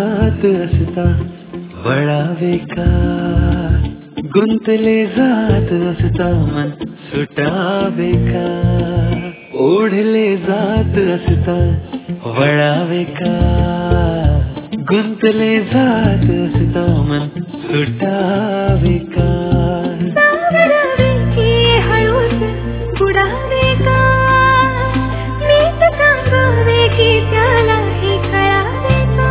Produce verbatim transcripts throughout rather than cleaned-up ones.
जात असता वळावे का, गुंतले जात असता मन सुटावे का, ओढले जात असता वळावे का, गुंतले जात असता मन सुटावे का. सावरावे की हळूच बुडावे का, मीच सांगावे की त्याला हे कळावे का.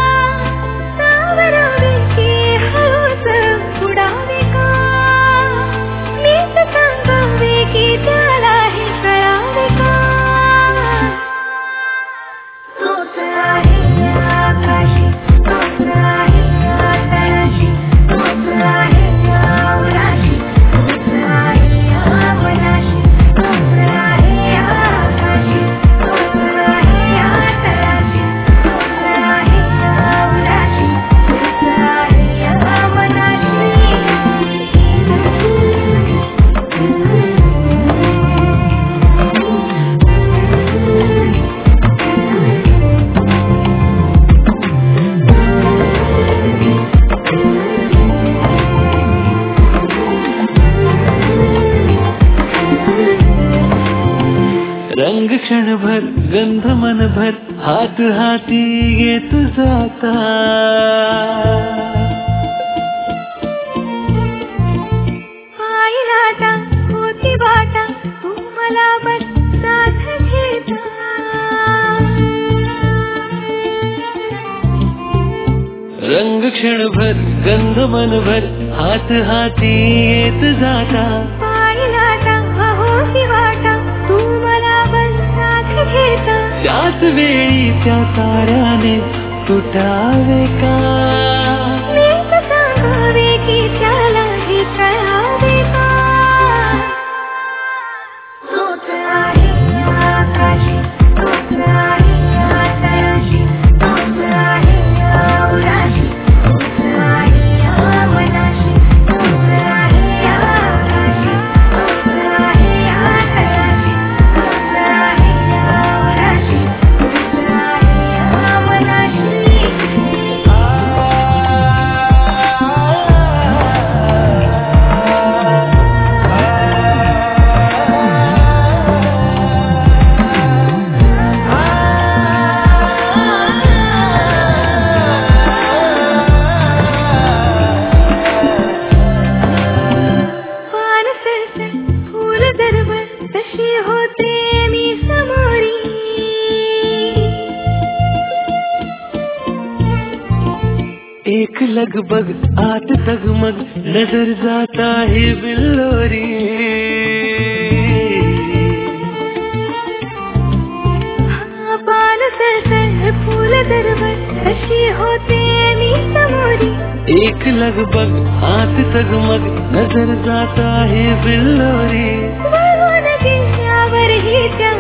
सावरावे की हळूच बुडावे का, मीच सांगावे की त्याला हे कळावे का. तोच आहे आकाशी, तोच आहे तळाशी, तोच आहे अवराशी, तोच आहे मनाशी, तोच आहे आकाशी, तोच आहे तळाशी, तोच आहे अवराशी, तोच आहे मनाशी. रंग क्षणभर गंध मनभर हात हाती येत जाता, पायी लाटा होती वाटा तू मला बस साथ घेता. रंग क्षणभर गंध मनभर हात हाती येत जाता, पायी लाटा होती वाटा तू मला बस साथ घेता. त्याच वेळी त्या ताऱ्याने तुटावे का, मीच सांगावे की त्याला हे कळावे का. तोच आहे आकाशी, तोच आहे तळाशी, तोच आहे अवराशी, तोच आहे मनाशी, तोच आहे आकाशी, तोच आहे तळाशी, तोच आहे अवराशी, तोच आहे मनाशी. पान सरसर फूल दरवर तशी होते मी समोरी. एक लगबग आत तगमग नजर जाता है बिल्लोरी. हाँ, पान सरसर फूल दरवर तशी होते मी समोरी. एक लगबग आत तगमग नजर जाता है बिल्लोरी. वळून गेल्यावर ही त्या